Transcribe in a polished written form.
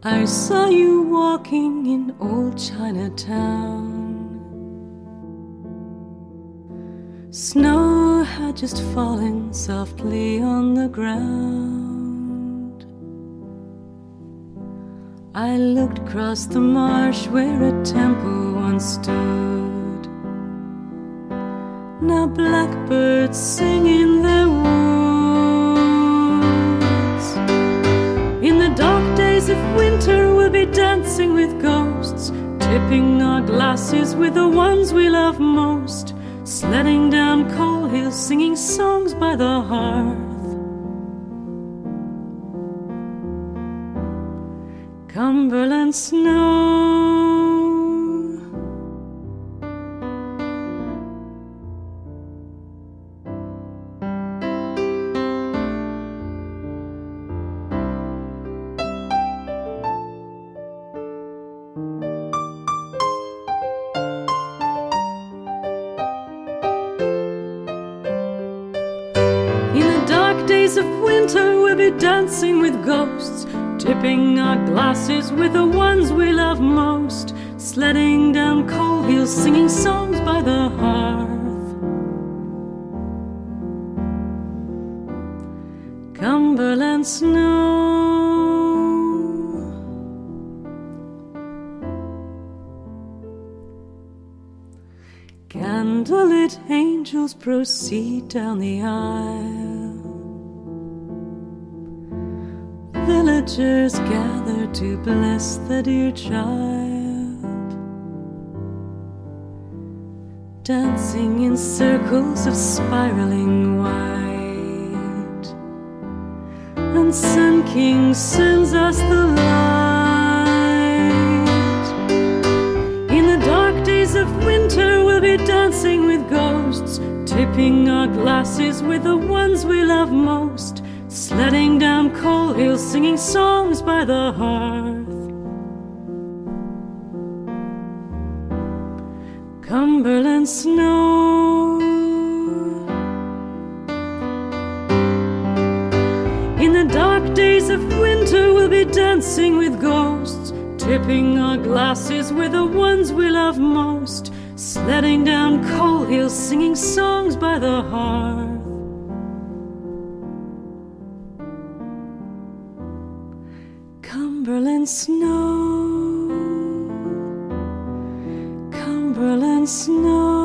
I saw you walking in old Chinatown. Snow had just fallen softly on the ground. I looked across the marsh where a temple once stood. Now blackbirds sing in their woods. In the dark days of winter we'll be dancing with ghosts, tipping our glasses with the ones we love most, sledding down coal hills, singing songs by the hearth. Cumberland snow. Days of winter we'll be dancing with ghosts, tipping our glasses with the ones we love most, sledding down coal hills, singing songs by the hearth. Cumberland snow. Candlelit angels proceed down the aisle. Villagers gather to bless the dear child, dancing in circles of spiraling white. And Sun King sends us the light. In the dark days of winter we'll be dancing with ghosts, tipping our glasses with the ones we love most, sledding down coal hills, singing songs by the hearth. Cumberland snow. In the dark days of winter we'll be dancing with ghosts, tipping our glasses with the ones we love most, sledding down coal hills, singing songs by the hearth. Cumberland snow, Cumberland snow.